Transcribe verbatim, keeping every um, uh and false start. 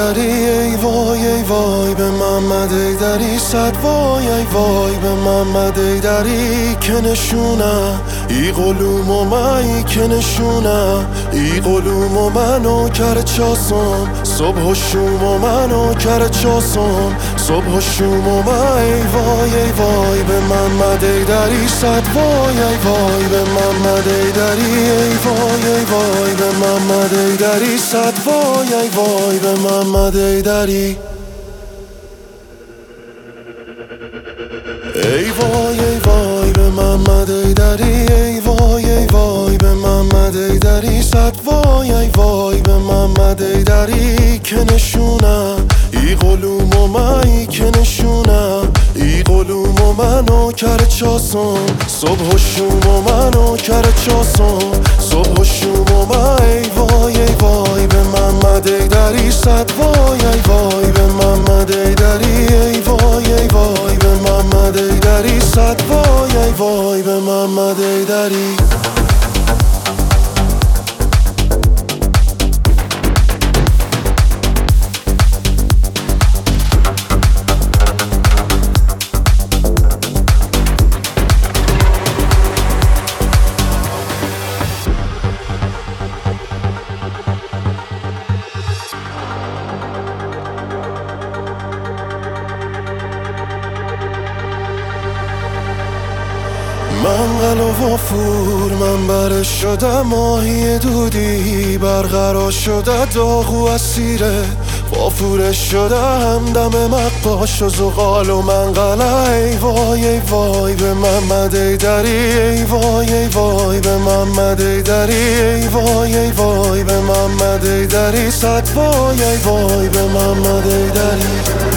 ایدری، ای وای ای وای به محمد ایدری. صد وای ای وای به محمد ایدری که نشونه ای قلوم و من که نشونه ای قلوم و منو کر چاسم صبح و شوم و منو کر چاسم صبح و شوم و من. ای وای ای وای به محمد ایدری. صد وای ای وای به محمد ایدری، ای وای ای وای به محمد ایدری. صد وای ای وای به محمد ایدری. ای وای ای وای به محمد ایدری، ای وای ای وای به محمد ایدری. صد وای ای وای به محمد ایدری که نشونه ای قلوم و من که نشونه ای قلوم و منو کر چاسم صبح و شوم و منو کر چاسم صبح و شوم و من. ای وای ای وای به محمد ایدری. صد وای ای وای به محمد ایدری، ای وای ای وای به محمد ایدری. صد وای ای وای به محمد ایدری. من قلب و فور من برش شده ماهی دودی برقرار شده داغ و اسیره وافورش شده همدم مقاش و زغال و منقله. ای وای ای وای به محمد ایدری، ای وای ای وای به محمد ایدری، ای وای ای وای به محمد ایدری. صد وای ای وای به محمد ایدری.